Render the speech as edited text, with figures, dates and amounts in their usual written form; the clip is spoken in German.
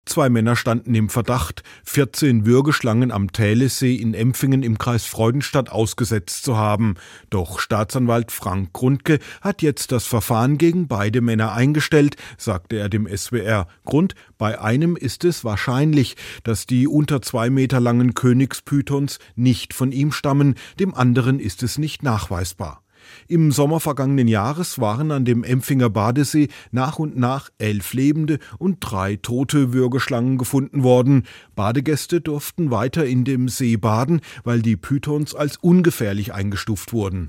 2 Männer standen im Verdacht, 14 Würgeschlangen am Tählesee in Empfingen im Kreis Freudenstadt ausgesetzt zu haben. Doch Staatsanwalt Frank Grundke hat jetzt das Verfahren gegen beide Männer eingestellt, sagte er dem SWR. Grund: Bei einem ist es wahrscheinlich, dass die unter 2 Meter langen Königspythons nicht von ihm stammen, dem anderen ist es nicht nachweisbar. Im Sommer vergangenen Jahres waren an dem Empfinger Badesee nach und nach 11 lebende und 3 tote Würgeschlangen gefunden worden. Badegäste durften weiter in dem See baden, weil die Pythons als ungefährlich eingestuft wurden.